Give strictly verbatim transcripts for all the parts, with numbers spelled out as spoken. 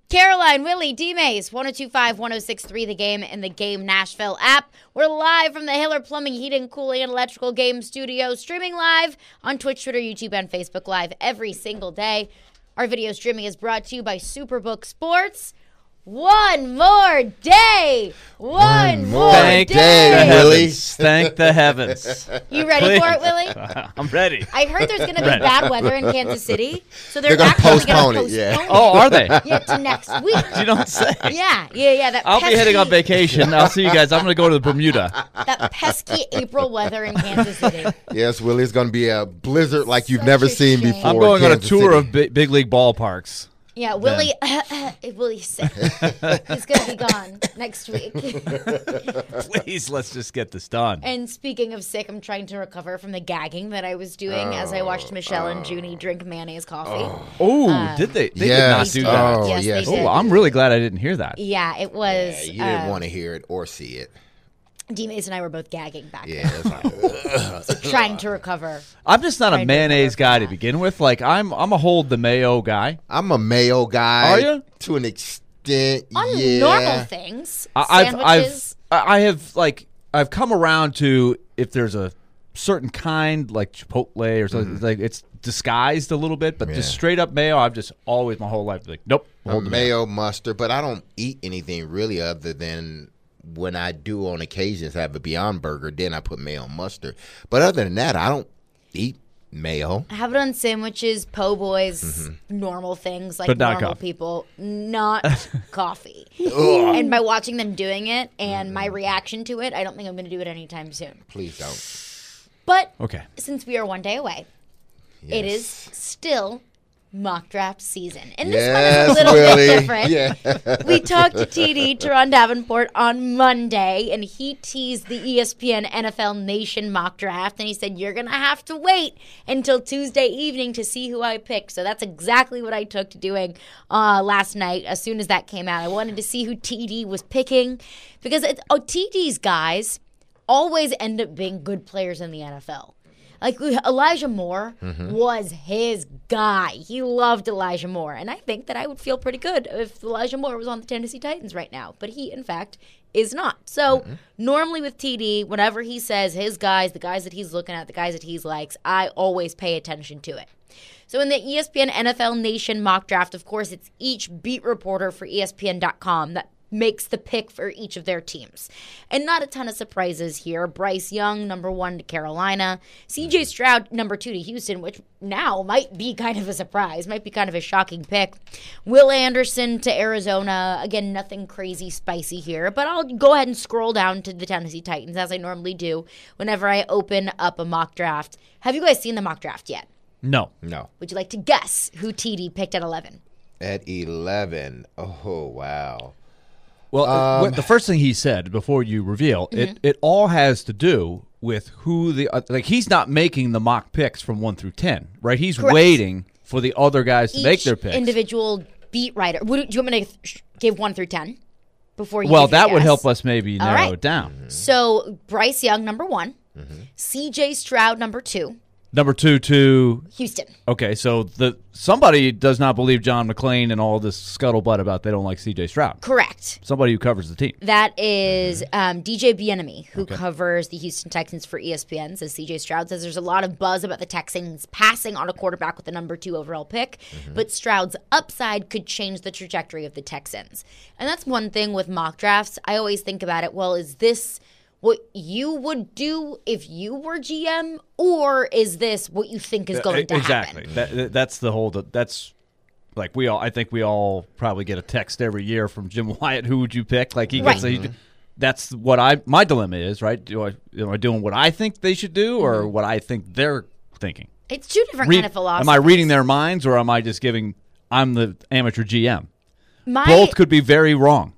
Caroline, Willie, D-Mays, one oh two point five, one oh six point three, The Game, and the Game Nashville app. We're live from the Hiller Plumbing, Heating, Cooling, and Electrical Game Studio, streaming live on Twitch, Twitter, YouTube, and Facebook Live every single day. Our video streaming is brought to you by Superbook Sports. One more day. One, One more Thank day. the heavens. Thank the heavens. You ready for it, Willie? I'm ready. I heard there's going to be Ready. bad weather in Kansas City, so they're, They're gonna actually postpone going it, to yeah. postpone Oh, are they? Yeah, to next week. You don't say. Yeah, yeah, yeah. That I'll pesky, be heading on vacation. I'll see you guys. I'm going to go to the Bermuda. That pesky April weather in Kansas City. Yes, Willie, it's going to be a blizzard like you've Such never a seen shame. before. I'm going on a Kansas tour City. of big, big league ballparks. Yeah, Willie, Willie's sick. He's going to be gone next week. Please, let's just get this done. And speaking of sick, I'm trying to recover from the gagging that I was doing as I watched Michelle and Junie drink mayonnaise coffee. Oh, did they? They Yes. did not do that. Oh, Yes, yes. they did. Oh, I'm really glad I didn't hear that. Yeah, it was. Yeah, you didn't uh, want to hear it or see it. D-Mace and I were both gagging back Yeah, it's like, then, so trying to recover. I'm just not a Trying to mayonnaise recover guy from to that. begin with. Like I'm, I'm a hold the mayo guy. I'm a mayo guy. Are you? To an extent, On yeah. normal things, I- I've, sandwiches. I've, I have like, I've come around to if there's a certain kind like Chipotle or something, like it's disguised a little bit, but just Yeah. straight up mayo, I've just always my whole life like, nope, A hold the mayo. mayo, mustard, but I don't eat anything really other than when I do on occasions have a Beyond Burger, then I put mayo and mustard. But other than that, I don't eat mayo. Have it on sandwiches, po' boys, Mm-hmm. normal things like But not normal coffee. people, not coffee. And by watching them doing it and my reaction to it, I don't think I'm going to do it anytime soon. Please don't. But Okay. since we are one day away, it is Yes. still mock draft season. And this Yes, one is a little Willie. bit different. Yeah. We talked to T D, Teron Davenport, on Monday, and he teased the E S P N N F L Nation mock draft, and he said, you're going to have to wait until Tuesday evening to see who I picked. So that's exactly what I took to doing uh, last night as soon as that came out. I wanted to see who T D was picking because it, oh, T D's guys always end up being good players in the N F L. Like Elijah Moore was his guy. He loved Elijah Moore. And I think that I would feel pretty good if Elijah Moore was on the Tennessee Titans right now. But he, in fact, is not. So normally with T D, whenever he says his guys, the guys that he's looking at, the guys that he likes, I always pay attention to it. So in the E S P N N F L Nation mock draft, of course, it's each beat reporter for E S P N dot com that makes the pick for each of their teams. And not a ton of surprises here. Bryce Young, number one to Carolina. C J Stroud, number two to Houston, which now might be kind of a surprise, might be kind of a shocking pick. Will Anderson to Arizona. Again, nothing crazy spicy here, but I'll go ahead and scroll down to the Tennessee Titans, as I normally do whenever I open up a mock draft. Have you guys seen the mock draft yet? No. No. Would you like to guess who T D picked at eleven? At eleven. Oh, wow. Well, uh, Um, what- the first thing he said before you reveal Mm-hmm. it, it all has to do with who the uh, like. He's not making the mock picks from one through ten, right? He's Correct. waiting for the other guys to make Each their picks. individual beat writer. Would, do you want me to sh- give one through ten before you? well, give your that would guess? help us maybe All narrow right. it down. So Bryce Young, number one. C J Stroud, number two. Number two to Houston. okay, so the somebody does not believe John McClain and all this scuttlebutt about they don't like C J Stroud. Correct. Somebody who covers the team. That is um, D J Bieniemy, who covers the Houston Texans for E S P N, says C J Stroud says there's a lot of buzz about the Texans passing on a quarterback with the number two overall pick, but Stroud's upside could change the trajectory of the Texans. And that's one thing with mock drafts. I always think about it, well, is this what you would do if you were G M, or is this what you think is going to exactly. happen? That, that- that's the whole. That's like we all. I think we all probably get a text every year from Jim Wyatt. Who would you pick? Like he gets. Right. A, that's what I. My dilemma is right. Do I am I doing what I think they should do, or Mm-hmm. what I think they're thinking? It's two different Read- kind of philosophies. am I reading their minds, or am I just giving? I'm the amateur G M. My, Both could be very wrong.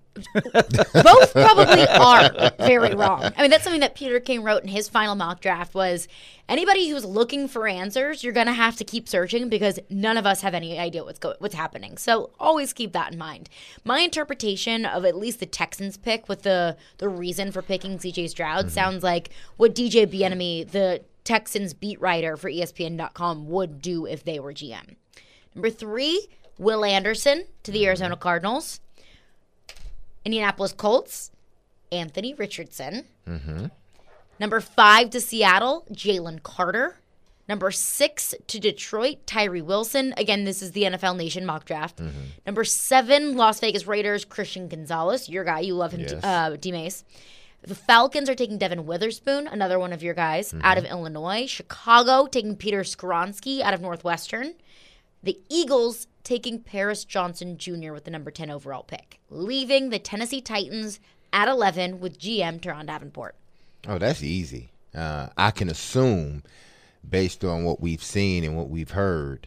Both probably are very wrong. I mean, that's something that Peter King wrote in his final mock draft was anybody who's looking for answers, you're going to have to keep searching because none of us have any idea what's go- what's happening. So always keep that in mind. My interpretation of at least the Texans pick with the, the reason for picking C J Stroud Mm-hmm. sounds like what D J Bieniemy, the Texans beat writer for E S P N dot com, would do if they were G M. Number three, Will Anderson to the Arizona Cardinals. Indianapolis Colts, Anthony Richardson. Mm-hmm. Number five to Seattle, Jalen Carter. Number six to Detroit, Tyree Wilson. Again, this is the N F L Nation mock draft. Mm-hmm. Number seven, Las Vegas Raiders, Christian Gonzalez. Your guy, you love him, Yes. uh, D-Mace. The Falcons are taking Devin Witherspoon, another one of your guys, mm-hmm. out of Illinois. Chicago taking Peter Skoronski out of Northwestern. The Eagles taking Paris Johnson Junior with the number ten overall pick, leaving the Tennessee Titans at eleven with G M Teron Davenport. Oh, that's easy. Uh, I can assume, based on what we've seen and what we've heard,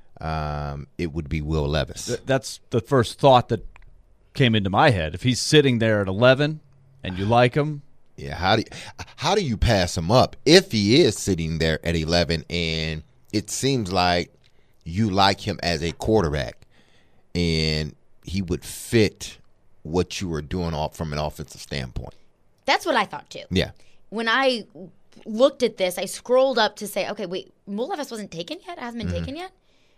um, it would be Will Levis. Th- that's the first thought that came into my head. If he's sitting there at eleven and you like him, yeah. How do you, how do you pass him up if he is sitting there at eleven and it seems like you like him as a quarterback and he would fit what you were doing off from an offensive standpoint? That's what I thought too. Yeah. When I looked at this, I scrolled up to say, okay, wait, Will Levis wasn't taken yet? Hasn't been mm-hmm. taken yet?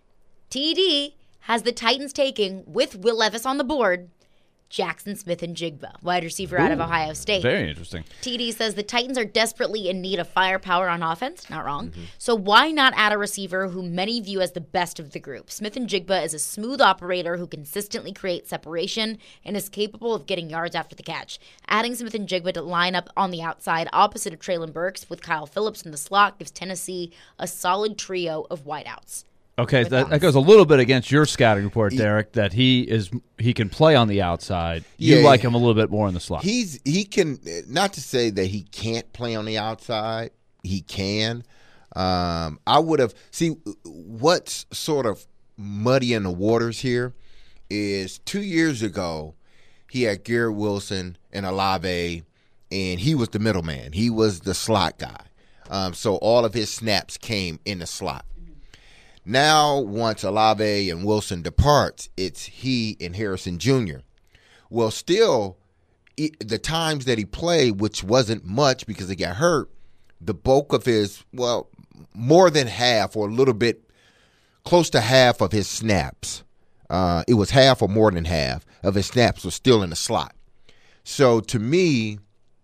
T D has the Titans taking, with Will Levis on the board, Jackson Smith and Jigba, wide receiver Ooh, out of Ohio State. Very interesting. T D says the Titans are desperately in need of firepower on offense. Not wrong. Mm-hmm. So why not add a receiver who many view as the best of the group? Smith and Jigba is a smooth operator who consistently creates separation and is capable of getting yards after the catch. Adding Smith and Jigba to line up on the outside opposite of Treylon Burks with Kyle Phillips in the slot gives Tennessee a solid trio of wideouts. Okay, that, that goes a little bit against your scouting report, Derek, that he is he can play on the outside. You Yeah, like yeah. him a little bit more in the slot. He's he can, not to say that he can't play on the outside. He can. Um, I would have see what's sort of muddying the waters here is two years ago he had Garrett Wilson and Olave, and he was the middleman. He was the slot guy. Um, so all of his snaps came in the slot. Now, once Olave and Wilson departs, it's he and Harrison Junior Well, still, it, the times that he played, which wasn't much because he got hurt, the bulk of his, well, more than half or a little bit close to half of his snaps, uh, it was half or more than half of his snaps was still in the slot. So, to me,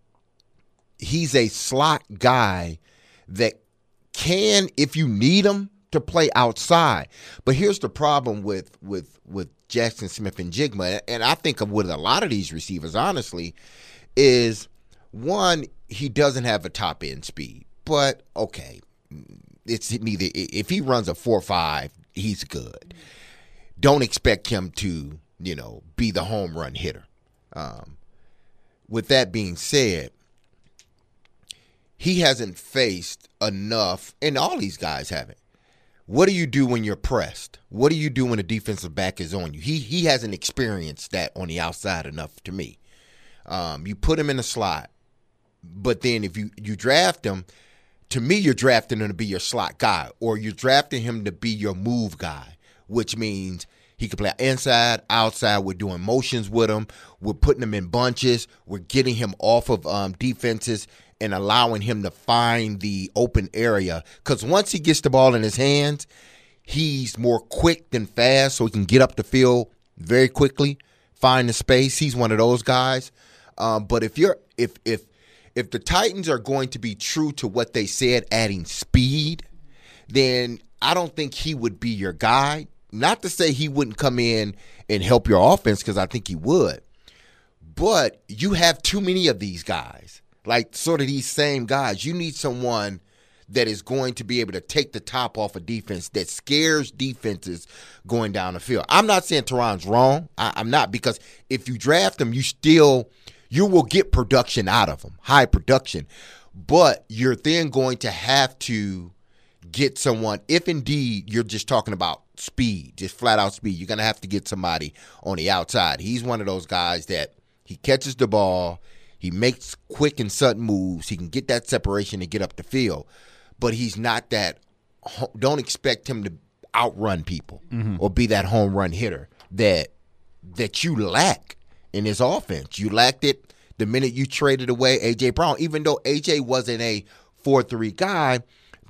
he's a slot guy that can, if you need him, to play outside. But here's the problem with with with Jackson Smith and Jigba, and I think of with a lot of these receivers, honestly, is one, he doesn't have a top end speed. But okay, it's neither. If he runs a four five, he's good. Don't expect him to, you know, be the home run hitter. Um, with that being said, he hasn't faced enough, and all these guys haven't. What do you do when you're pressed? What do you do when a defensive back is on you? He he hasn't experienced that on the outside enough to me. Um, you put him in the slot, but then if you, you draft him, to me you're drafting him to be your slot guy, or you're drafting him to be your move guy, which means he can play inside, outside. We're doing motions with him. We're putting him in bunches. We're getting him off of um, defenses and allowing him to find the open area. Because once he gets the ball in his hands, he's more quick than fast, so he can get up the field very quickly, find the space. He's one of those guys. Um, but if you're if if if the Titans are going to be true to what they said, adding speed, then I don't think he would be your guy. Not to say he wouldn't come in and help your offense, because I think he would. But you have too many of these guys. Like sort of these same guys. You need someone that is going to be able to take the top off of defense, that scares defenses going down the field. I'm not saying Teron's wrong. I, I'm not, because if you draft him, you still you will get production out of him, high production. But you're then going to have to get someone, if indeed you're just talking about speed, just flat out speed, you're going to have to get somebody on the outside. He's one of those guys that he catches the ball, he makes quick and sudden moves. He can get that separation and get up the field. But he's not that – don't expect him to outrun people mm-hmm. or be that home run hitter that that you lack in his offense. You lacked it the minute you traded away A J. Brown, even though A J wasn't a four three guy,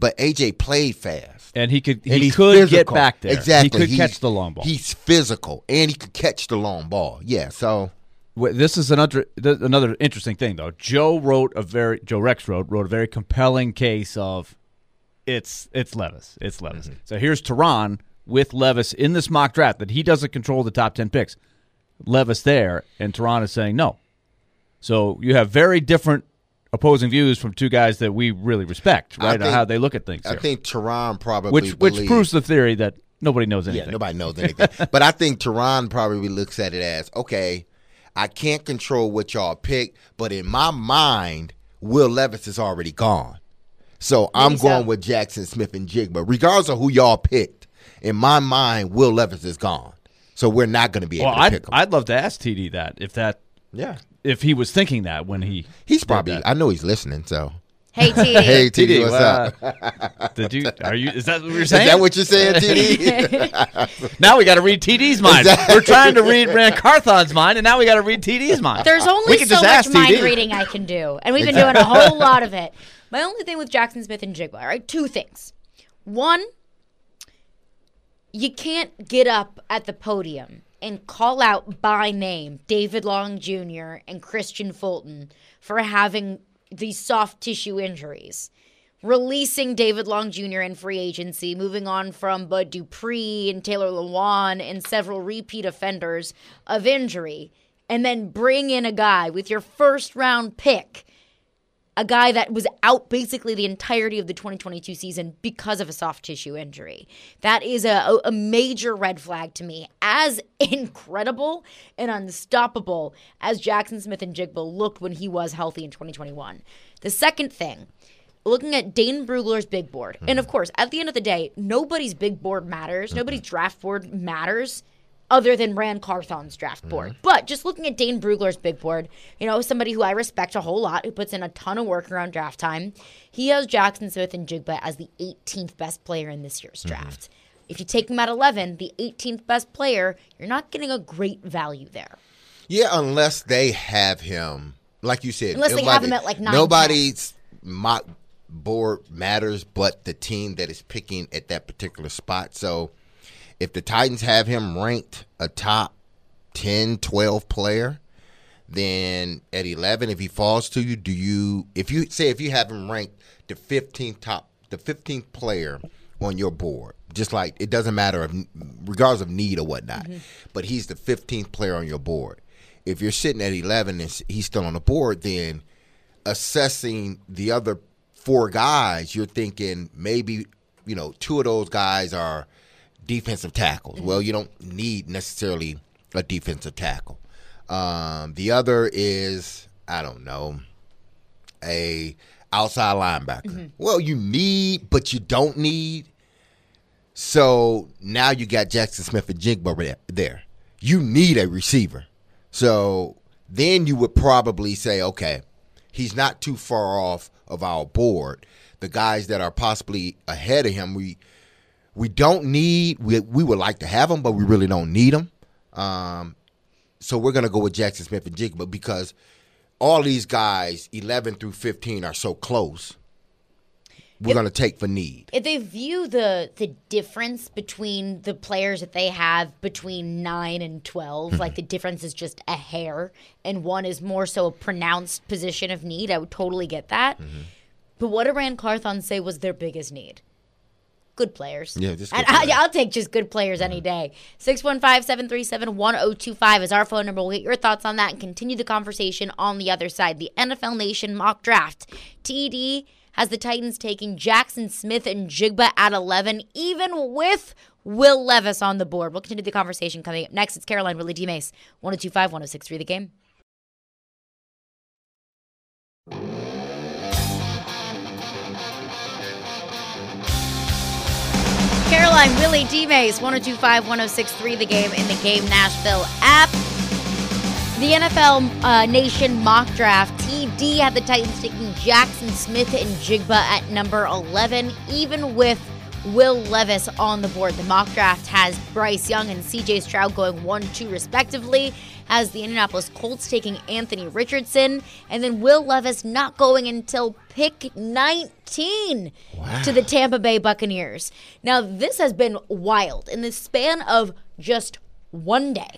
but A J played fast. And he could he And he's could physical. get back there. Exactly. He could He's- catch the long ball. He's physical, and he could catch the long ball. Yeah, so Wait, This is another th- another interesting thing, though. Joe wrote a very Joe Rex wrote wrote a very compelling case of it's it's Levis, it's Levis. Mm-hmm. So here's Teron with Levis in this mock draft that he doesn't control the top ten picks. Levis there, and Teron is saying no. So you have very different opposing views from two guys that we really respect, I right? on think- how they look at things. I here. think Teron probably which which believes- proves the theory that nobody knows anything. Yeah, nobody knows anything. But I think Teron probably looks at it as, okay, I can't control what y'all pick, but in my mind, Will Levis is already gone. So I'm Maybe going so. with Jackson Smith and Jigba. Regardless of who y'all picked, in my mind, Will Levis is gone. So we're not going to be able Well, to I'd, pick him. I'd love to ask T D that if that yeah. if he was thinking that when he He's did probably, that. I know he's listening, so. Hey, T D. Hey, T D, what's well, up? Did you? Are you? Is that what you're Is saying? that what you're saying, T D? Now we got to read T D's mind. We're trying to read Rand Carthon's mind, and now we got to read T D's mind. There's we only can so just much ask mind T D. reading I can do, and we've been doing a whole lot of it. My only thing with Jackson Smith and Jigba, right? Two things. One, you can't get up at the podium and call out by name David Long Junior and Christian Fulton for having these soft tissue injuries. Releasing David Long Junior in free agency, moving on from Bud Dupree and Taylor Lewan and several repeat offenders of injury, and then bring in a guy with your first round pick, a guy that was out basically the entirety of the twenty twenty-two season because of a soft tissue injury. That is a, a major red flag to me. As incredible and unstoppable as Jackson Smith and Jigba looked when he was healthy in twenty twenty-one. The second thing, looking at Dane Brugler's big board. And of course, at the end of the day, nobody's big board matters. Nobody's draft board matters other than Rand Carthon's draft board. But just looking at Dane Brugler's big board, you know, somebody who I respect a whole lot, who puts in a ton of work around draft time, he has Jackson Smith and Jigba as the eighteenth best player in this year's draft. If you take him at eleven, the eighteenth best player, you're not getting a great value there. Yeah, unless they have him, like you said. Unless they have him at, like, nine, Nobody's mock board matters but the team that is picking at that particular spot. So if the Titans have him ranked a top ten, twelve player, then at eleven, if he falls to you, do you, if you say if you have him ranked the fifteenth top, the fifteenth player on your board, just like it doesn't matter if, regardless of need or whatnot, mm-hmm. but he's the fifteenth player on your board. If you're sitting at eleven and he's still on the board, then assessing the other four guys, you're thinking maybe, you know, two of those guys are defensive tackles. Mm-hmm. Well, you don't need necessarily a defensive tackle. Um, the other is, I don't know, a outside linebacker. Mm-hmm. Well, you need, but you don't need. So now you got Jackson Smith and Jigba there. You need a receiver. So then you would probably say, okay, he's not too far off of our board. The guys that are possibly ahead of him, we we don't need. We we would like to have them, but we really don't need them. Um, so we're gonna go with Jackson Smith and Jigba because all these guys, eleven through fifteen, are so close. We're If- gonna take for need. If they view the the difference between the players that they have between nine and twelve, like the difference is just a hair, and one is more so a pronounced position of need, I would totally get that. Mm-hmm. But what did Rand Carthon say was their biggest need? Good players. Yeah, just good and I, players. I'll take just good players any day. six one five, seven three seven, one zero two five is our phone number. We'll get your thoughts on that and continue the conversation on the other side. The N F L Nation mock draft. T D has the Titans taking Jackson Smith and Jigba at eleven, even with Will Levis on the board. We'll continue the conversation coming up next. It's Caroline Willie D. Mace, one oh two five, one oh six three The Game. Caroline Willie D. Mace, one oh two five, one oh six three The Game in the Game Nashville app. The N F L uh, Nation mock draft. T D had the Titans taking Jackson Smith and Jigba at number eleven, even with Will Levis on the board. The mock draft has Bryce Young and C J Stroud going one two respectively, has the Indianapolis Colts taking Anthony Richardson, and then Will Levis not going until pick nineteen wow. to the Tampa Bay Buccaneers. Now, this has been wild. In the span of just one day,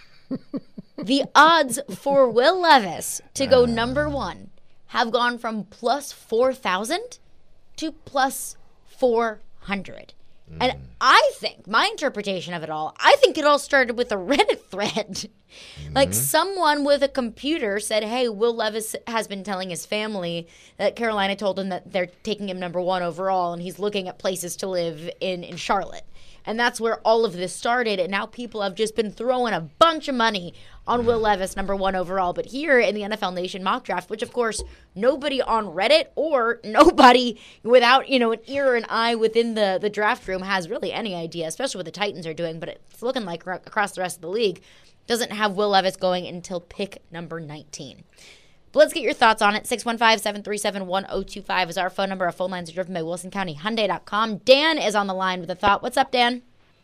the odds for Will Levis to go number one have gone from plus four thousand to plus four hundred. Mm. And I think, my interpretation of it all, I think it all started with a Reddit thread. Mm-hmm. Like someone with a computer said, hey, Will Levis has been telling his family that Carolina told him that they're taking him number one overall, and he's looking at places to live in, in Charlotte. And that's where all of this started, and now people have just been throwing a bunch of money on Will Levis, number one overall. But here in the N F L Nation mock draft, which, of course, nobody on Reddit or nobody without, you know, an ear or an eye within the, the draft room has really any idea, especially what the Titans are doing, but it's looking like across the rest of the league, doesn't have Will Levis going until pick number nineteen. But let's get your thoughts on it. six one five, seven three seven, one oh two five is our phone number. Our phone lines are driven by Wilson County Hyundai dot com. Dan is on the line with a thought. What's up, Dan?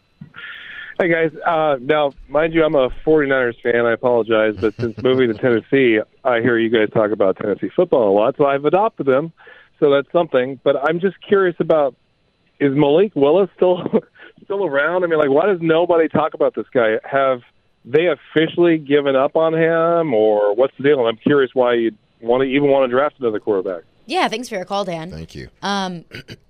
Hey, guys. Uh, now, mind you, I'm a 49ers fan. I apologize. But since moving to Tennessee, I hear you guys talk about Tennessee football a lot, so I've adopted them. So that's something. But I'm just curious about, is Malik Willis still still around? I mean, like, why does nobody talk about this guy? Have they officially given up on him, or what's the deal? I'm curious why you want to even want to draft another quarterback. Yeah, thanks for your call, Dan. Thank you. Um,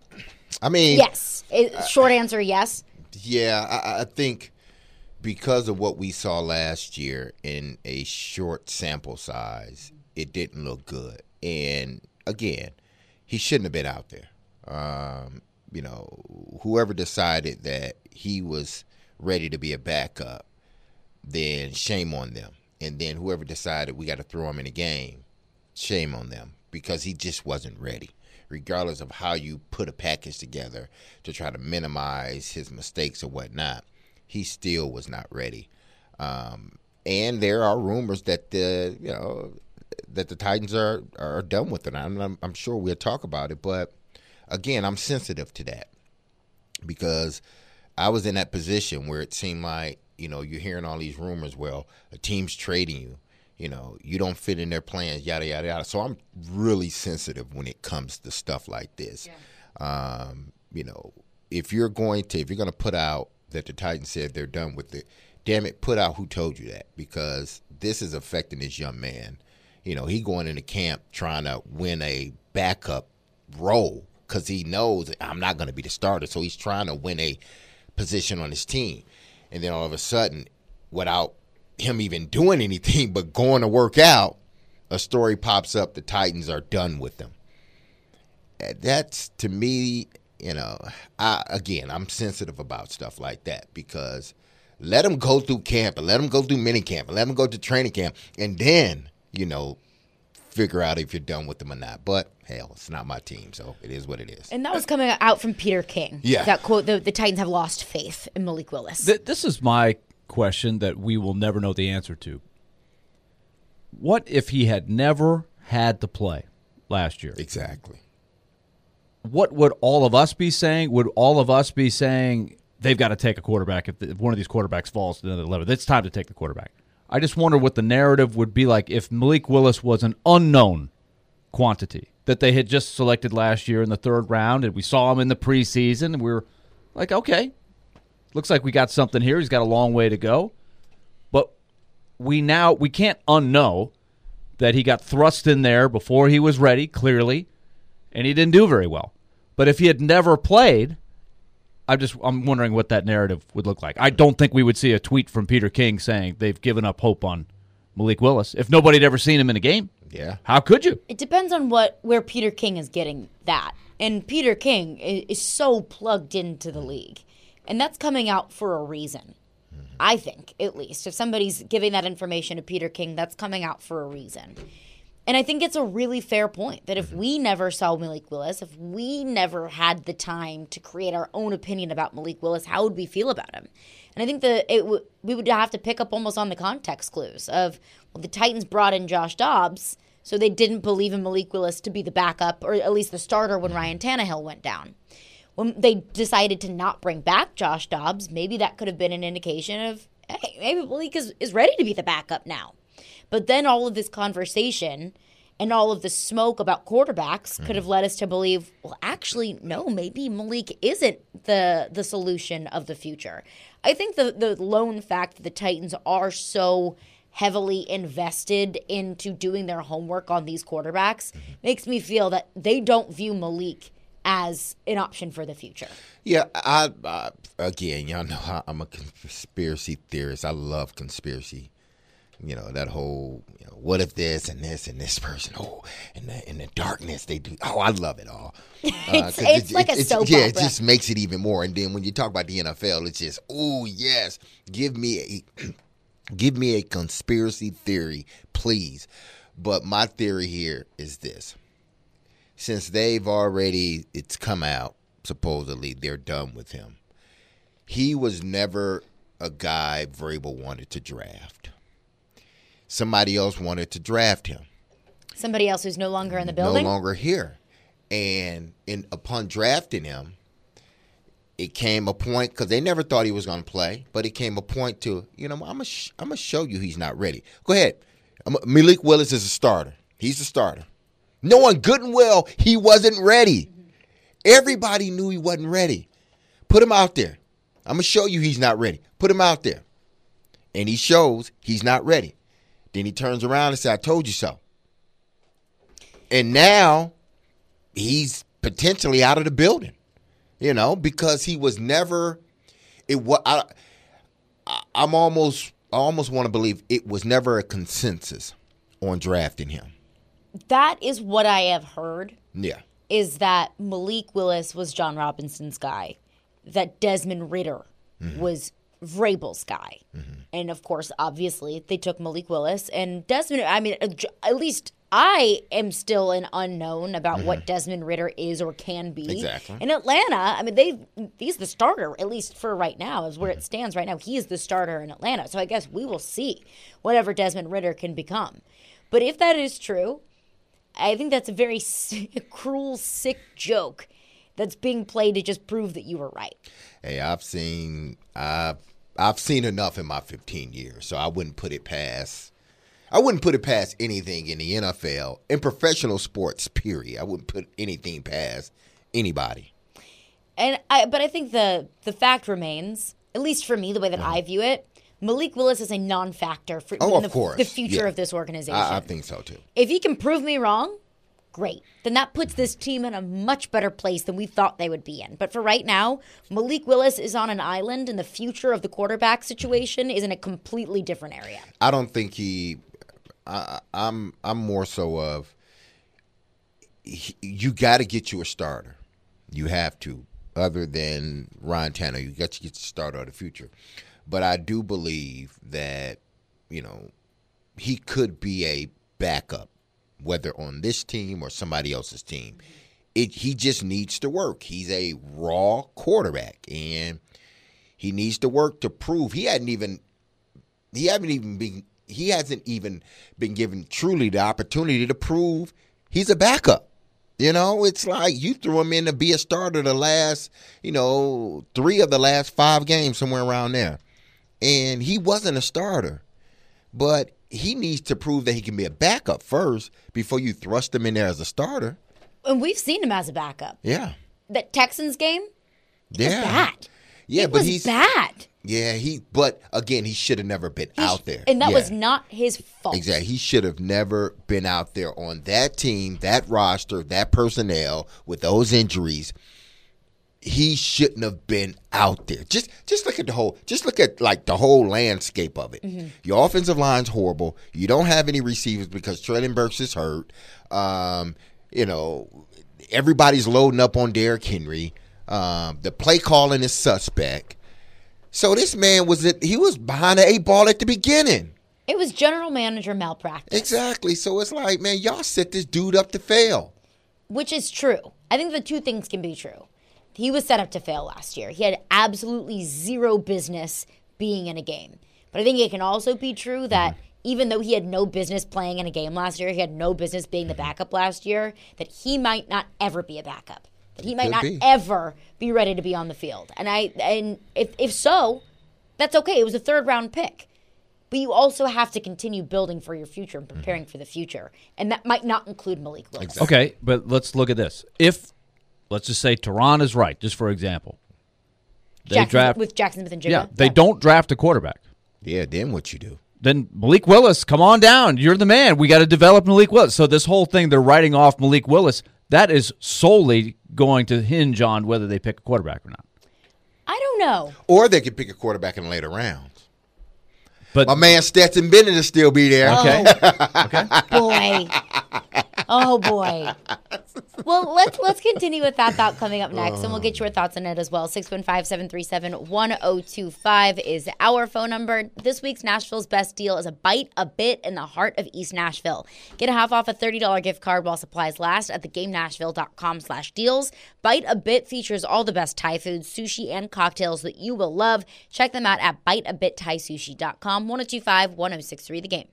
I mean, yes. It, short answer, yes. Yeah, I, I think because of what we saw last year in a short sample size, it didn't look good. And again, he shouldn't have been out there. Um, you know, whoever decided that he was ready to be a backup, then shame on them. And then whoever decided we got to throw him in the game, shame on them, because he just wasn't ready. Regardless of how you put a package together to try to minimize his mistakes or whatnot, he still was not ready. Um, and there are rumors that the you know that the Titans are are done with it. I'm, I'm, I'm sure we'll talk about it, but again, I'm sensitive to that because I was in that position where it seemed like you know you're hearing all these rumors. Well, a team's trading you. You know, you don't fit in their plans, yada, yada, yada. So I'm really sensitive when it comes to stuff like this. Yeah. Um, you know, if you're going to, if you're going to put out that the Titans said they're done with it, damn it, put out who told you that, because this is affecting this young man. You know, he going into camp trying to win a backup role because he knows I'm not going to be the starter. So he's trying to win a position on his team. And then all of a sudden, without him even doing anything but going to work out, a story pops up, the Titans are done with them. That's, to me, you know, I, again, I'm sensitive about stuff like that because let them go through camp and let them go through mini camp and let them go to training camp and then, you know, figure out if you're done with them or not. But, hell, it's not my team, so it is what it is. And that was coming out from Peter King. Yeah. That quote, the, the Titans have lost faith in Malik Willis. Th- this is my question that we will never know the answer to. What if he had never had to play last year? Exactly. What would all of us be saying? Would all of us be saying they've got to take a quarterback if, the, if one of these quarterbacks falls to the level? It's time to take the quarterback. I just wonder what the narrative would be like if Malik Willis was an unknown quantity that they had just selected last year in the third round, and we saw him in the preseason, and we were like, okay, looks like we got something here. He's got a long way to go. But we now we can't unknow that he got thrust in there before he was ready, clearly, and he didn't do very well. But if he had never played, I'm just I'm wondering what that narrative would look like. I don't think we would see a tweet from Peter King saying they've given up hope on Malik Willis if nobody had ever seen him in a game. Yeah. How could you? It depends on what where Peter King is getting that. And Peter King is, is so plugged into the league. And that's coming out for a reason, mm-hmm. I think, at least. If somebody's giving that information to Peter King, that's coming out for a reason. And I think it's a really fair point that if we never saw Malik Willis, if we never had the time to create our own opinion about Malik Willis, how would we feel about him? And I think that it w- we would have to pick up almost on the context clues of, well, the Titans brought in Josh Dobbs, so they didn't believe in Malik Willis to be the backup or at least the starter when Ryan Tannehill went down. when they decided to not bring back Josh Dobbs, maybe that could have been an indication of, hey, maybe Malik is, is ready to be the backup now. But then all of this conversation and all of the smoke about quarterbacks mm. could have led us to believe, well, actually, no, maybe Malik isn't the the solution of the future. I think the, the lone fact that the Titans are so heavily invested into doing their homework on these quarterbacks mm-hmm. makes me feel that they don't view Malik as an option for the future. Yeah, I, I again, y'all know how I'm a conspiracy theorist. I love conspiracy. You know, that whole, you know, what if this and this and this person, oh, and the, in the darkness they do. Oh, I love it all. Uh, it's it's it, like it, a soap yeah, opera. It just makes it even more. And then when you talk about the N F L, it's just, oh, yes, give me a, give me a conspiracy theory, please. But my theory here is this. Since they've already, it's come out, supposedly they're done with him. He was never a guy Vrabel wanted to draft. Somebody else wanted to draft him. Somebody else who's no longer in the building? No longer here. And in, upon drafting him, it came a point, because they never thought he was going to play, but it came a point to, you know, I'm going sh- to show you he's not ready. Go ahead. I'm, Malik Willis is a starter. He's a starter. Knowing good and well he wasn't ready. Everybody knew he wasn't ready. Put him out there. I'm going to show you he's not ready. Put him out there. And he shows he's not ready. Then he turns around and says, I told you so. And now he's potentially out of the building, you know, because he was never – It was. I, I'm almost – I almost want to believe it was never a consensus on drafting him. That is what I have heard. Yeah. Is that Malik Willis was John Robinson's guy, that Desmond Ridder mm-hmm. was Vrabel's guy. Mm-hmm. And, of course, obviously, they took Malik Willis. And Desmond, I mean, at least I am still an unknown about mm-hmm. what Desmond Ridder is or can be. Exactly. In Atlanta, I mean, they he's the starter, at least for right now, is where mm-hmm. it stands right now. He is the starter in Atlanta. So I guess we will see whatever Desmond Ridder can become. But if that is true, I think that's a very sick, cruel, sick joke that's being played to just prove that you were right. Hey, I've seen I've I've seen enough in my fifteen years, so I wouldn't put it past I wouldn't put it past anything in the N F L, in professional sports, period. I wouldn't put anything past anybody. And I but I think the the fact remains, at least for me, the way that mm-hmm. I view it, Malik Willis is a non-factor for oh, the, of course. the future yeah. of this organization. I, I think so, too. If he can prove me wrong, great. Then that puts this team in a much better place than we thought they would be in. But for right now, Malik Willis is on an island, and the future of the quarterback situation is in a completely different area. I don't think he I, I'm I'm more so of he, you got to get you a starter. You have to. Other than Ryan Tannehill, you got to get the starter of the future. But I do believe that, you know, he could be a backup, whether on this team or somebody else's team. It he just needs to work. He's a raw quarterback, and he needs to work to prove he hadn't even he haven't even been he hasn't even been given truly the opportunity to prove he's a backup. You know, it's like you threw him in to be a starter the last, you know, three of the last five games, somewhere around there. And he wasn't a starter. But he needs to prove that he can be a backup first before you thrust him in there as a starter. And we've seen him as a backup. Yeah. That Texans game, it yeah. was bad. Yeah, it but was he's bad. Yeah, he. But again, he should have never been he out sh- there, and that yeah. was not his fault. Exactly, he should have never been out there on that team, that roster, that personnel with those injuries. He shouldn't have been out there. Just, just look at the whole. Just look at like the whole landscape of it. Mm-hmm. Your offensive line's horrible. You don't have any receivers because Treylon Burks is hurt. Um, you know, everybody's loading up on Derrick Henry. Um, the play calling is suspect. So this man was it. He was behind the eight ball at the beginning. It was general manager malpractice. Exactly. So it's like, man, y'all set this dude up to fail. Which is true. I think the two things can be true. He was set up to fail last year. He had absolutely zero business being in a game. But I think it can also be true that mm-hmm. even though he had no business playing in a game last year, he had no business being the backup last year, that he might not ever be a backup. that he might Could not be. ever be ready to be on the field. And I and if if so, that's okay. It was a third round pick. But you also have to continue building for your future and preparing mm-hmm. for the future. And that might not include Malik Willis. Exactly. Okay, but let's look at this. If, let's just say Tehran is right, just for example. They Jackson, draft with Jackson Smith and Jigga? Yeah, they yeah. don't draft a quarterback. Yeah, then what you do? Then Malik Willis, come on down. You're the man. We got to develop Malik Willis. So this whole thing, they're writing off Malik Willis, that is solely going to hinge on whether they pick a quarterback or not. I don't know. Or they could pick a quarterback in later rounds. But my man Stetson Bennett will still be there. Okay. Oh, okay. Boy. Oh boy. Well, let's let's continue with that thought coming up next, and we'll get your thoughts on it as well. six one five, seven three seven, one zero two five is our phone number. This week's Nashville's best deal is a Bite a Bit in the heart of East Nashville. Get a half off a thirty dollars gift card while supplies last at theGameNashville.com slash deals. Bite a Bit features all the best Thai foods, sushi, and cocktails that you will love. Check them out at bite a bit thai sushi dot com. one zero two five, one zero six three, The Game.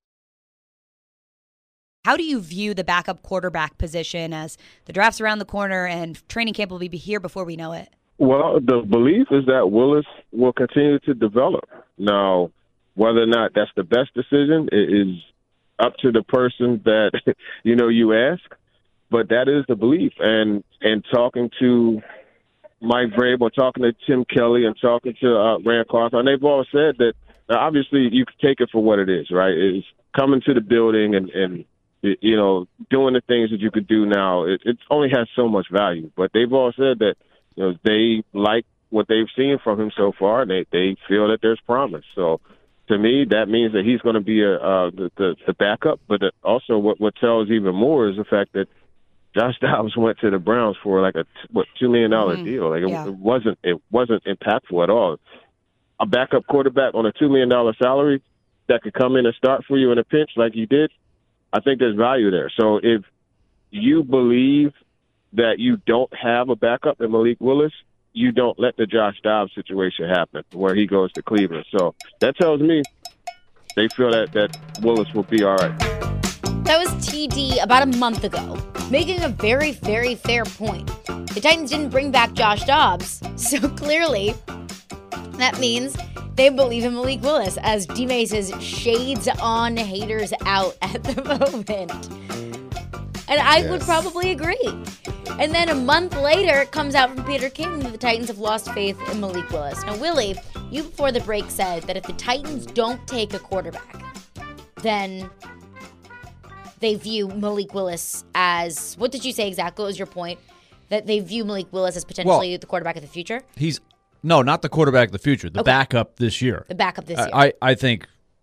How do you view the backup quarterback position as the draft's around the corner and training camp will be here before we know it? Well, the belief is that Willis will continue to develop. Now, whether or not that's the best decision is up to the person that, you know, you ask, but that is the belief. And and talking to Mike Vrabel, talking to Tim Kelly, and talking to uh, Rand Carthon, they've all said that uh, obviously you can take it for what it is, right? It's coming to the building and, and you know, doing the things that you could do now. It, it only has so much value. But they've all said that, you know, they like what they've seen from him so far. They they feel that there's promise. So to me, that means that he's going to be a uh, the, the the backup. But also, what what tells even more is the fact that Josh Dobbs went to the Browns for like a what two million dollar mm-hmm. deal. Like it, yeah. it wasn't it wasn't impactful at all. A backup quarterback on a two million dollar salary that could come in and start for you in a pinch like you did, I think there's value there. So if you believe that you don't have a backup in Malik Willis, you don't let the Josh Dobbs situation happen where he goes to Cleveland. So that tells me they feel that, that Willis will be all right. That was T D about a month ago, making a very, very fair point. The Titans didn't bring back Josh Dobbs, so clearly that means they believe in Malik Willis, as D-May says, shades on, haters out at the moment. And I yes. would probably agree. And then a month later, it comes out from Peter King that the Titans have lost faith in Malik Willis. Now, Willie, you before the break said that if the Titans don't take a quarterback, then they view Malik Willis as, what did you say exactly? What was your point? That they view Malik Willis as potentially well, the quarterback of the future? He's No, not the quarterback of the future. The okay. backup this year. The backup this year. I, I think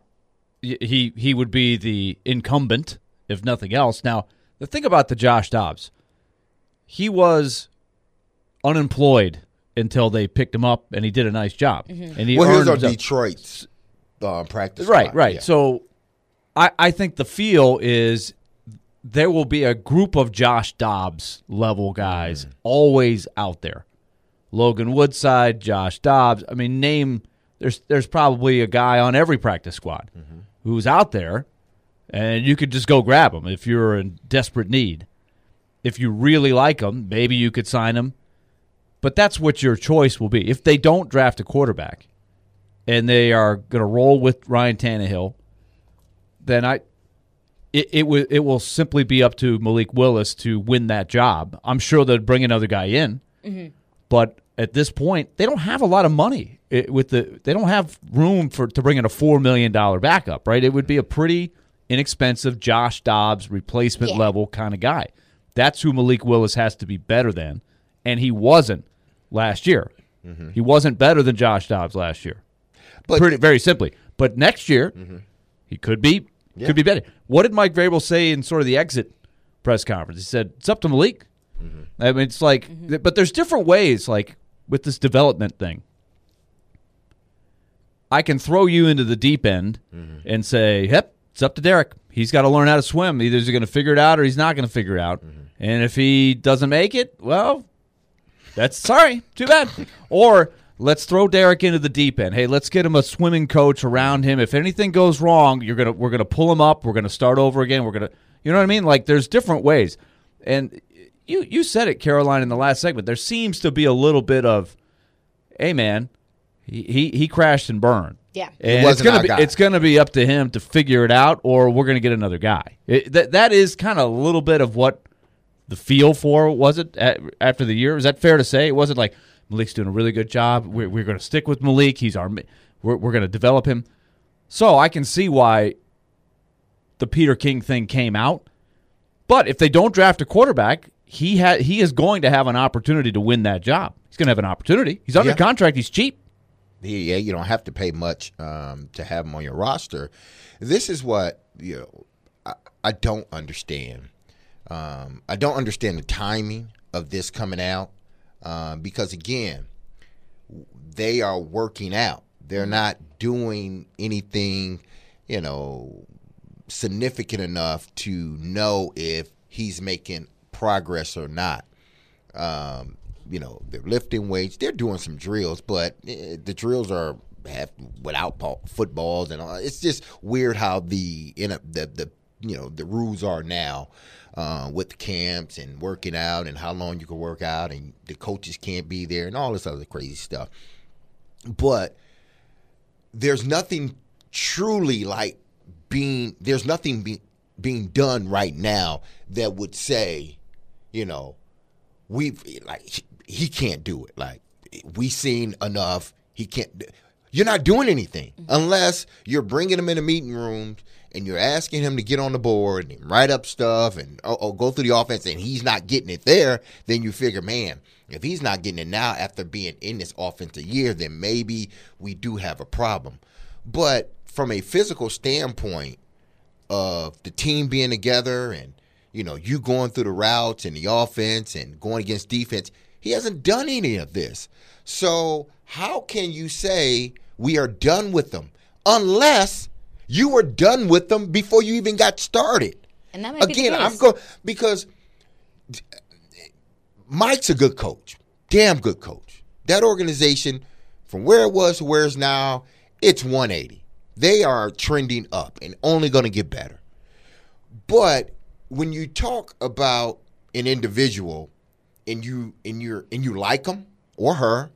he he would be the incumbent, if nothing else. Now, the thing about the Josh Dobbs, he was unemployed until they picked him up, and he did a nice job. Mm-hmm. And he well, he was on Detroit's uh, practice Right, spot. right. Yeah. So I, I think the feel is there will be a group of Josh Dobbs level guys mm. always out there. Logan Woodside, Josh Dobbs. I mean, name there's there's probably a guy on every practice squad mm-hmm. who's out there, and you could just go grab him if you're in desperate need. If you really like him, maybe you could sign him. But that's what your choice will be. If they don't draft a quarterback and they are going to roll with Ryan Tannehill, then I it it, w- it will simply be up to Malik Willis to win that job. I'm sure they'll bring another guy in. Mm-hmm. But at this point, they don't have a lot of money. It, with the they don't have room for to bring in a four million dollars backup, right? It would be a pretty inexpensive Josh Dobbs replacement yeah. level kind of guy. That's who Malik Willis has to be better than, and he wasn't last year. Mm-hmm. He wasn't better than Josh Dobbs last year. But pretty, very simply. But next year, mm-hmm. he could be yeah. could be better. What did Mike Vrabel say in sort of the exit press conference? He said, it's up to Malik. Mm-hmm. I mean, it's like, mm-hmm. but there's different ways, like with this development thing. I can throw you into the deep end mm-hmm. and say, yep, it's up to Derek. He's got to learn how to swim. Either he's going to figure it out or he's not going to figure it out. Mm-hmm. And if he doesn't make it, well, that's sorry, too bad. Or let's throw Derek into the deep end. Hey, let's get him a swimming coach around him. If anything goes wrong, you're gonna we're gonna pull him up. We're gonna start over again. We're gonna, you know what I mean? Like there's different ways, and you you said it, Caroline, in the last segment. There seems to be a little bit of, hey, man, he he, he crashed and burned. Yeah. And He it's wasn't gonna our be guy. it's gonna be up to him to figure it out, or we're gonna get another guy. It, that that is kind of a little bit of what the feel for was it at, after the year. Is that fair to say? It wasn't like Malik's doing a really good job. We're we're gonna stick with Malik. He's our we're we're gonna develop him. So I can see why the Peter King thing came out. But if they don't draft a quarterback, he ha- he is going to have an opportunity to win that job. He's going to have an opportunity. He's under Yeah. contract. He's cheap. Yeah, you don't have to pay much um, to have him on your roster. This is what you know. I, I don't understand. Um, I don't understand the timing of this coming out uh, because again, they are working out. They're not doing anything, you know, significant enough to know if he's making progress or not. Um, you know, they're lifting weights. They're doing some drills, but eh, the drills are have without ball, footballs and all. It's just weird how the in a, the the you know the rules are now uh, with the camps and working out and how long you can work out and the coaches can't be there and all this other crazy stuff. But there's nothing truly like being there's nothing be, being done right now that would say, you know, we've like he, he can't do it. Like we seen enough. He can't. You're not doing anything unless you're bringing him in the meeting rooms and you're asking him to get on the board and write up stuff and or, or go through the offense and he's not getting it there. Then you figure, man, if he's not getting it now after being in this offensive year, then maybe we do have a problem. But from a physical standpoint of the team being together and, you know, you going through the routes and the offense and going against defense, he hasn't done any of this. So how can you say we are done with them unless you were done with them before you even got started? And that might be Again, the case. I'm going because Mike's a good coach, damn good coach. That organization, from where it was to where it's now, it's one eighty. They are trending up and only going to get better. But when you talk about an individual and you and you and you like him or her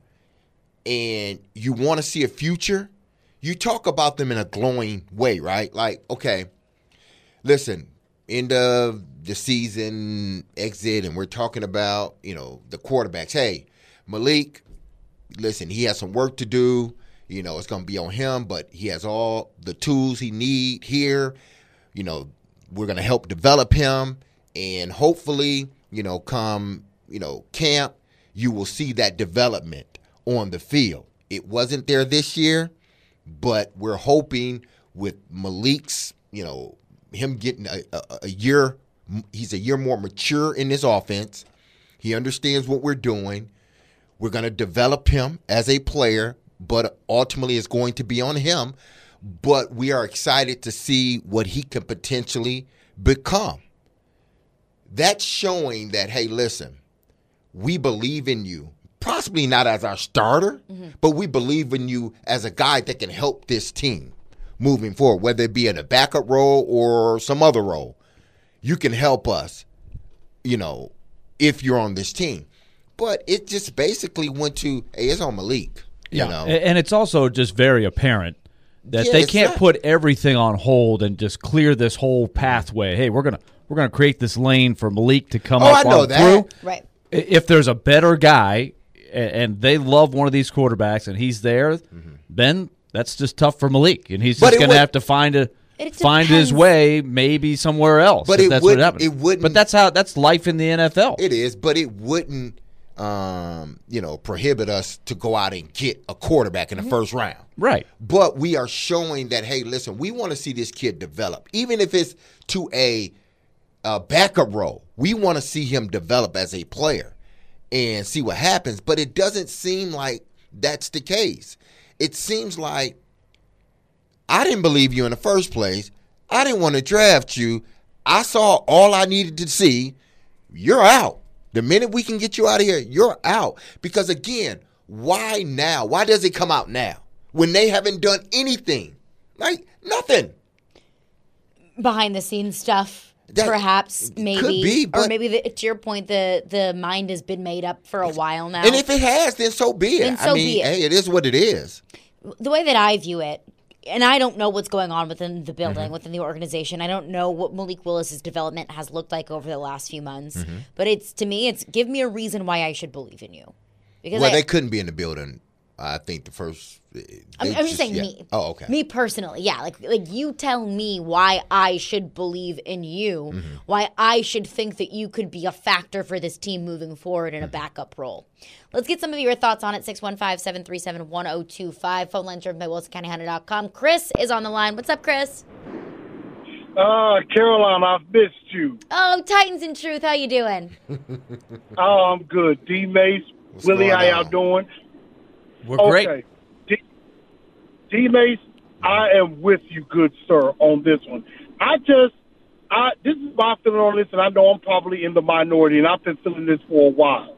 and you want to see a future, you talk about them in a glowing way, right? Like, okay, listen, end of the season exit, and we're talking about, you know, the quarterbacks. Hey, Malik, listen, he has some work to do. You know, it's going to be on him, but he has all the tools he need here. You know, we're going to help develop him, and hopefully, you know, come, you know, camp, you will see that development on the field. It wasn't there this year, but we're hoping with Malik's, you know, him getting a, a, a year, he's a year more mature in this offense. He understands what we're doing. We're going to develop him as a player, but ultimately it's going to be on him. But we are excited to see what he can potentially become. That's showing that, hey, listen, we believe in you. Possibly not as our starter, mm-hmm. but we believe in you as a guy that can help this team moving forward, whether it be in a backup role or some other role. You can help us, you know, if you're on this team. But it just basically went to, hey, it's on Malik. Yeah, you know? And it's also just very apparent that Yeah, they it's can't not- put everything on hold and just clear this whole pathway. Hey, we're gonna we're gonna create this lane for Malik to come Oh, up I know on that. through. Right. I- If there's a better guy a- and they love one of these quarterbacks and he's there, Mm-hmm. then that's just tough for Malik, and he's But just it going to would- have to find a It find his depends. way maybe somewhere else. But if it that's wouldn't- what happens. it wouldn't- But that's how that's life in the N F L. It is, but it wouldn't, um, you know, prohibit us to go out and get a quarterback in the first round. Right. But we are showing that, hey, listen, we want to see this kid develop, even if it's to a, a backup role. We want to see him develop as a player and see what happens. But it doesn't seem like that's the case. It seems like I didn't believe you in the first place. I didn't want to draft you. I saw all I needed to see. You're out. The minute we can get you out of here, you're out. Because, again, why now? Why does it come out now when they haven't done anything? Like, nothing. Behind the scenes stuff. That Perhaps, maybe, could be, or but- maybe the, to your point, the the mind has been made up for a while now. And if it has, then so be it. Then so I mean, be it. hey, it is what it is. The way that I view it, and I don't know what's going on within the building, Mm-hmm. within the organization. I don't know what Malik Willis's development has looked like over the last few months. Mm-hmm. But it's to me, it's give me a reason why I should believe in you. Because Well, I, they couldn't be in the building. I think the first. I'm, they I'm just saying yeah. me. Oh, okay. Me personally, yeah. Like, like you tell me why I should believe in you, Mm-hmm. why I should think that you could be a factor for this team moving forward in a Mm-hmm. backup role. Let's get some of your thoughts on it. six one five, seven three seven, one oh two five. Phone line driven by Wilson County Hunter dot com. Chris is on the line. What's up, Chris? Uh, Caroline, I've missed you. Oh, Titans in Truth. How you doing? Oh, I'm good. D Mace, What's Willie, going how y'all on? doing? We're great. Okay. D, D Mace, I am with you, good sir, on this one. I just, I this is my feeling on this, and I know I'm probably in the minority, and I've been feeling this for a while.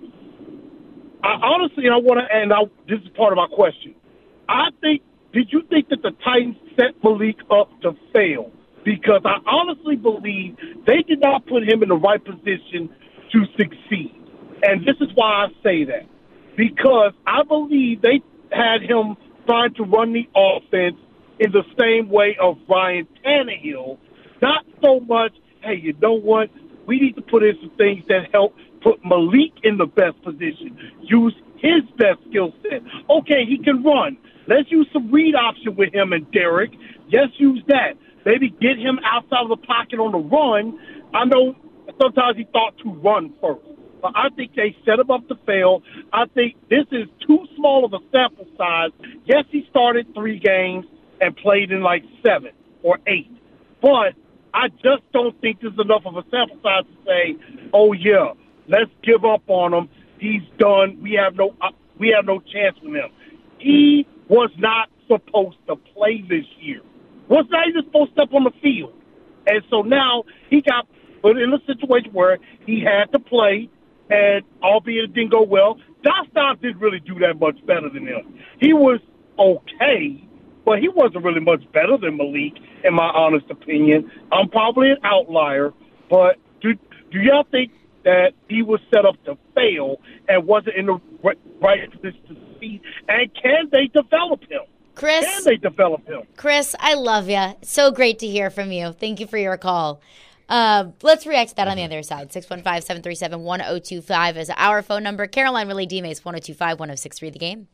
I honestly, I want to, and I, this is part of my question. I think, did you think that the Titans set Malik up to fail? Because I honestly believe they did not put him in the right position to succeed. And this is why I say that. Because I believe they had him trying to run the offense in the same way of Ryan Tannehill. Not so much, hey, you know what? We need to put in some things that help put Malik in the best position. Use his best skill set. Okay, he can run. Let's use some read option with him and Derek. Yes, use that. Maybe get him outside of the pocket on the run. I know sometimes he thought to run first. But I think they set him up to fail. I think this is too small of a sample size. Yes, he started three games and played in like seven or eight. But I just don't think there's enough of a sample size to say, oh, yeah, let's give up on him. He's done. We have no uh, we have no chance with him. He was not supposed to play this year. Was not even supposed to step on the field. And so now he got put in a situation where he had to play, and albeit it didn't go well, Josh Dobbs didn't really do that much better than him. He was okay, but he wasn't really much better than Malik, in my honest opinion. I'm probably an outlier, but do, do y'all think that he was set up to fail and wasn't in the right, right position to succeed? And can they develop him? Chris, Can they develop him? Chris, I love you. So great to hear from you. Thank you for your call. Uh, let's react to that on the other side. six one five, seven three seven, one oh two five is our phone number. Caroline Riley D-Mace, one oh two five, one oh six three, the game.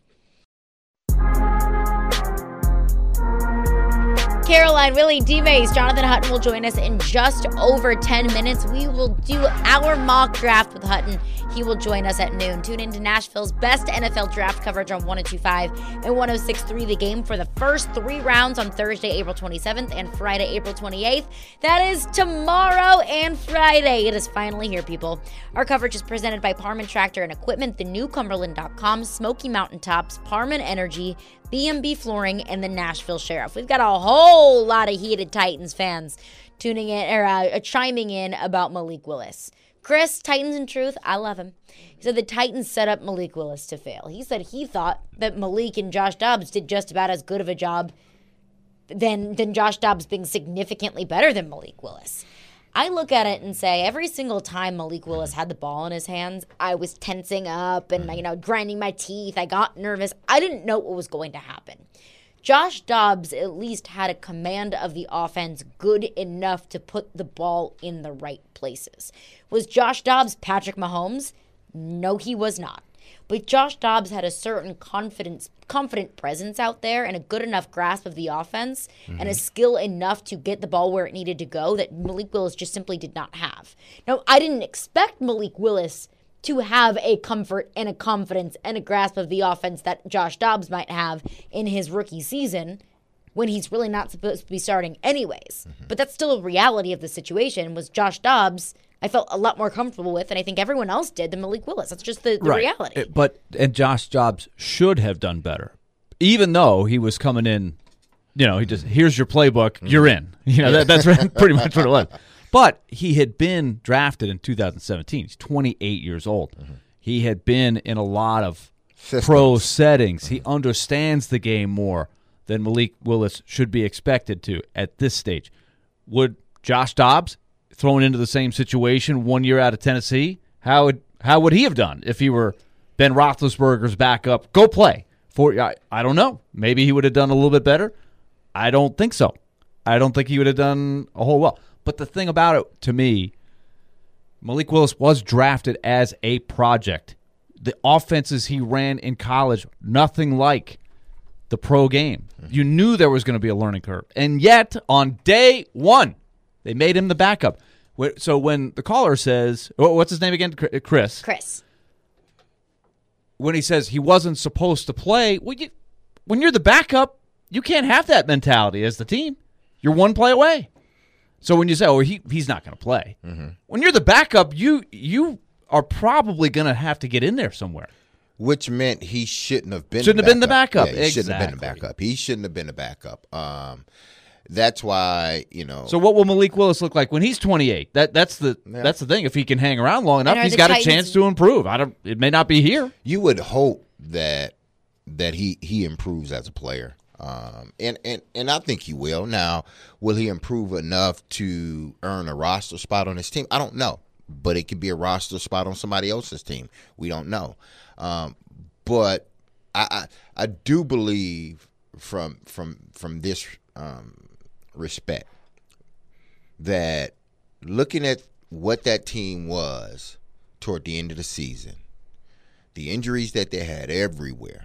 Caroline, Willie, D-Mace, Jonathan Hutton will join us in just over ten minutes. We will do our mock draft with Hutton. He will join us at noon. Tune in to Nashville's best N F L draft coverage on one oh two five and one oh six three The Game for the first three rounds on Thursday, April twenty-seventh and Friday, April twenty-eighth. That is tomorrow and Friday. It is finally here, people. Our coverage is presented by Parman Tractor and Equipment, the new Cumberland dot com, Smoky Mountain Tops, Parman Energy, B and B Flooring, and the Nashville Sheriff. We've got a whole lot of heated Titans fans tuning in or uh, chiming in about Malik Willis. Chris, Titans in Truth, I love him. He said the Titans set up Malik Willis to fail. He said he thought that Malik and Josh Dobbs did just about as good of a job than, than Josh Dobbs being significantly better than Malik Willis. I look at it and say every single time Malik Willis had the ball in his hands, I was tensing up and, you know, grinding my teeth. I got nervous. I didn't know what was going to happen. Josh Dobbs at least had a command of the offense good enough to put the ball in the right places. Was Josh Dobbs Patrick Mahomes? No, he was not. But Josh Dobbs had a certain confidence, confident presence out there and a good enough grasp of the offense mm-hmm. and a skill enough to get the ball where it needed to go that Malik Willis just simply did not have. Now, I didn't expect Malik Willis to have a comfort and a confidence and a grasp of the offense that Josh Dobbs might have in his rookie season when he's really not supposed to be starting anyways. Mm-hmm. But that's still a reality of the situation. Was Josh Dobbs, I felt a lot more comfortable with, and I think everyone else did, than Malik Willis. That's just the, the right. reality. It, but and Josh Dobbs should have done better, even though he was coming in. You know, he just here's your playbook, mm-hmm. you're in. You know, that, that's pretty much what it was. But he had been drafted in two thousand seventeen. He's twenty-eight years old. Mm-hmm. He had been in a lot of Systems. pro settings. Mm-hmm. He understands the game more than Malik Willis should be expected to at this stage. Would Josh Dobbs thrown into the same situation one year out of Tennessee, how would how would he have done if he were Ben Roethlisberger's backup? Go play for I, I don't know. Maybe he would have done a little bit better. I don't think so. I don't think he would have done a whole well. But the thing about it, to me, Malik Willis was drafted as a project. The offenses he ran in college, nothing like the pro game. You knew there was going to be a learning curve. And yet, on day one, they made him the backup. So when the caller says, what's his name again? Chris. Chris. When he says he wasn't supposed to play, well, you, when you're the backup, you can't have that mentality as the team. You're one play away. So when you say, oh, he he's not going to play, mm-hmm. when you're the backup, you you are probably going to have to get in there somewhere. Which meant he shouldn't have been shouldn't the have been the backup. Yeah, he exactly. shouldn't have been the backup. He shouldn't have been the backup. Um, that's why, you know. So what will Malik Willis look like when he's twenty-eight? That that's the yeah. that's the thing. If he can hang around long enough, he's the got Titans- a chance to improve. I don't. It may not be here. You would hope that that he he improves as a player. Um, and, and, and I think he will. Now, will he improve enough to earn a roster spot on his team? I don't know. But it could be a roster spot on somebody else's team. We don't know. Um, but I, I I do believe from from from this um, respect that looking at what that team was toward the end of the season, the injuries that they had everywhere,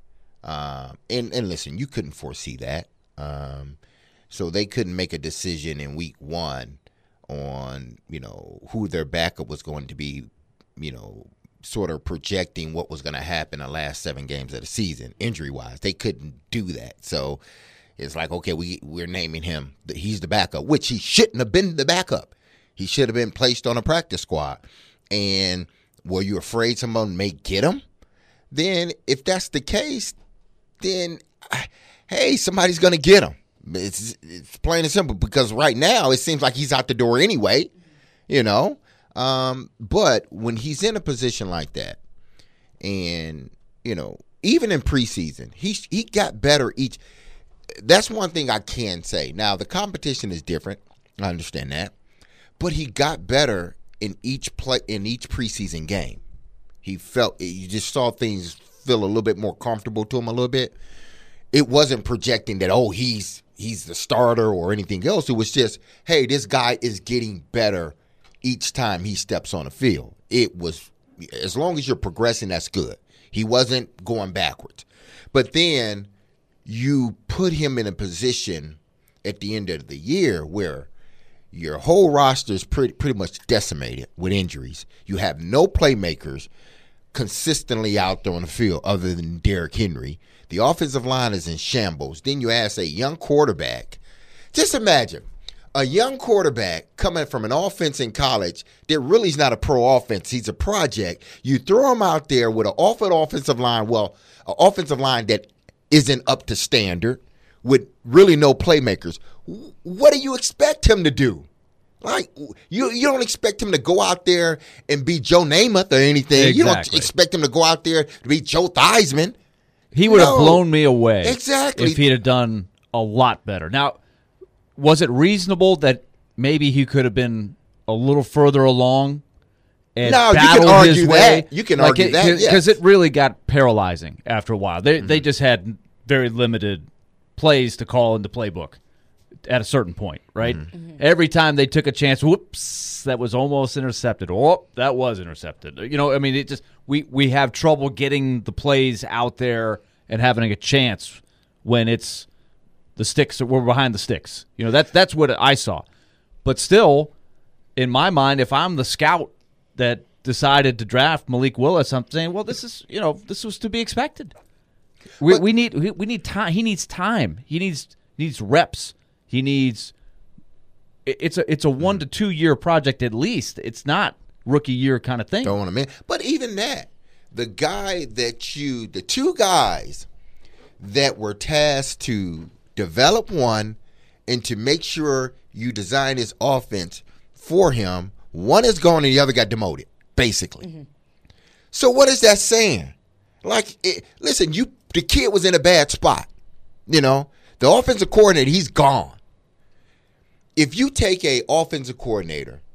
Um, and, and listen, you couldn't foresee that. Um, so they couldn't make a decision in week one on, you know, who their backup was going to be, you know, sort of projecting what was going to happen in the last seven games of the season, injury-wise. They couldn't do that. So it's like, okay, we, we're naming him. He's the backup, which he shouldn't have been the backup. He should have been placed on a practice squad. And were you afraid someone may get him? Then if that's the case, then, hey, somebody's going to get him. It's, it's plain and simple because right now it seems like he's out the door anyway, you know. Um, but when he's in a position like that and, you know, even in preseason, he, he got better each. That's one thing I can say. Now, the competition is different. I understand that. But he got better in each play in each preseason game. He felt – you just saw things – feel a little bit more comfortable to him a little bit. It wasn't projecting that, oh, he's he's the starter or anything else. It was just, hey, this guy is getting better each time he steps on the field. It was, as long as you're progressing, that's good. He wasn't going backwards. But then you put him in a position at the end of the year where your whole roster is pretty, pretty much decimated with injuries. You have no playmakers consistently out there on the field other than Derrick Henry. The offensive line is in shambles. Then you ask a young quarterback. Just imagine a young quarterback coming from an offense in college that really is not a pro offense. He's a project. You throw him out there with an awful offensive line, well, an offensive line that isn't up to standard with really no playmakers. What do you expect him to do? Like, you you don't expect him to go out there and be Joe Namath or anything. Exactly. You don't expect him to go out there to be Joe Theismann. He would No. have blown me away Exactly. if he'd have done a lot better. Now, was it reasonable that maybe he could have been a little further along and No, you can battled argue his that. way? You can argue that, yes. Because it really got paralyzing after a while. They, mm-hmm. they just had very limited plays to call in the playbook at a certain point, right? Mm-hmm. Every time they took a chance, whoops, that was almost intercepted. Oh, that was intercepted. You know, I mean, it just we we have trouble getting the plays out there and having a chance when it's the sticks, we're behind the sticks. You know, that's that's what I saw. But still, in my mind, if I'm the scout that decided to draft Malik Willis, I'm saying, well, this is, you know, this was to be expected. We, But- we need we, we need time. He needs time. He needs needs reps. He needs. it- It's a it's a one to two year project at least. It's not rookie year kind of thing. Don't want to man. But even that, the guy that you, the two guys that were tasked to develop one and to make sure you design his offense for him, one is gone and the other got demoted, basically. Mm-hmm. So what is that saying? Like, it, listen, you the kid was in a bad spot. You know, the offensive coordinator, he's gone. If you take a offensive coordinator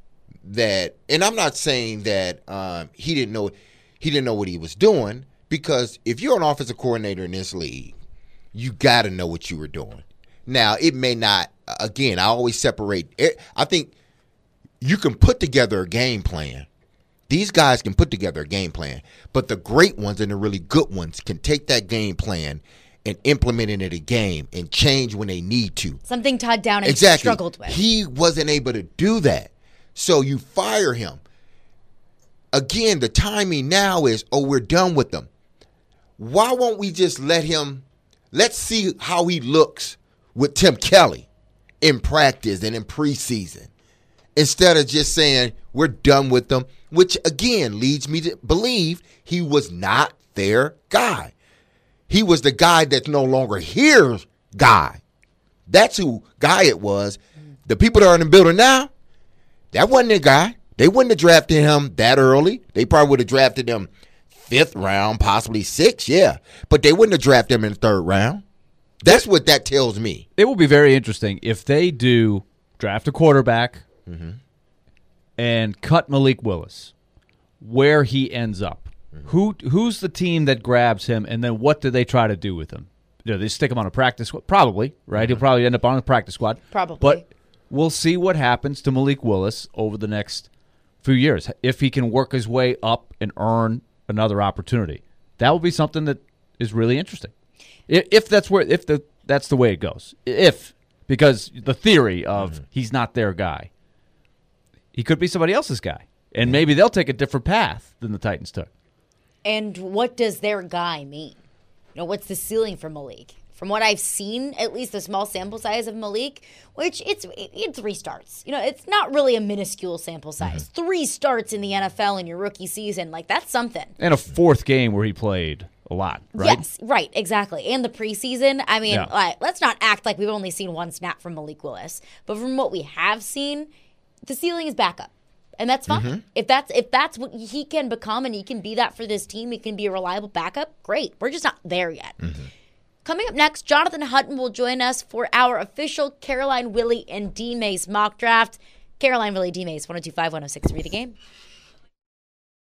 that, and I'm not saying that um, he didn't know he didn't know what he was doing, because if you're an offensive coordinator in this league, you got to know what you were doing. Now, it may not. Again, I always separate. I think you can put together a game plan. These guys can put together a game plan, but the great ones and the really good ones can take that game plan and implement it in a game and change when they need to. Something Todd Downing exactly. struggled with. He wasn't able to do that. So you fire him. Again, the timing now is, oh, we're done with them. Why won't we just let him, let's see how he looks with Tim Kelly in practice and in preseason, instead of just saying we're done with them, which again leads me to believe he was not their guy. He was the guy that's no longer here guy. That's who guy it was. The people that are in the building now, that wasn't the guy. They wouldn't have drafted him that early. They probably would have drafted him fifth round, possibly sixth, yeah. But they wouldn't have drafted him in the third round. That's what that tells me. It will be very interesting if they do draft a quarterback mm-hmm. and cut Malik Willis, where he ends up. Mm-hmm. Who Who's the team that grabs him, and then what do they try to do with him? Do they stick him on a practice squad? Probably, right? Mm-hmm. He'll probably end up on a practice squad. Probably. But we'll see what happens to Malik Willis over the next few years. If he can work his way up and earn another opportunity, that will be something that is really interesting. If, if that's where, if the that's the way it goes. If because the theory of mm-hmm. he's not their guy, he could be somebody else's guy, and maybe they'll take a different path than the Titans took. And what does their guy mean? You know, what's the ceiling for Malik? From what I've seen, at least the small sample size of Malik, which it's it, three starts. You know, it's not really a minuscule sample size. Mm-hmm. Three starts in the N F L in your rookie season, like that's something. And a fourth game where he played a lot, right? Yes, right, exactly. And the preseason, I mean, yeah. like, let's not act like we've only seen one snap from Malik Willis. But from what we have seen, the ceiling is backup. And that's fine. Mm-hmm. If that's if that's what he can become and he can be that for this team, he can be a reliable backup, great. We're just not there yet. Mm-hmm. Coming up next, Jonathan Hutton will join us for our official Caroline, Willie, and D-Mace mock draft. Caroline, Willie, D-Mace, one oh two five, one oh six three The Game.